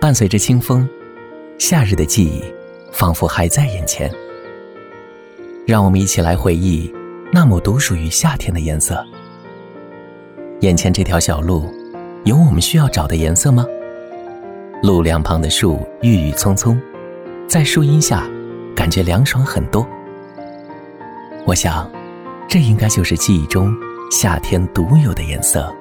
伴随着清风，夏日的记忆仿佛还在眼前。让我们一起来回忆那抹独属于夏天的颜色。眼前这条小路，有我们需要找的颜色吗？路两旁的树郁郁葱葱，在树荫下感觉凉爽很多。我想，这应该就是记忆中夏天独有的颜色。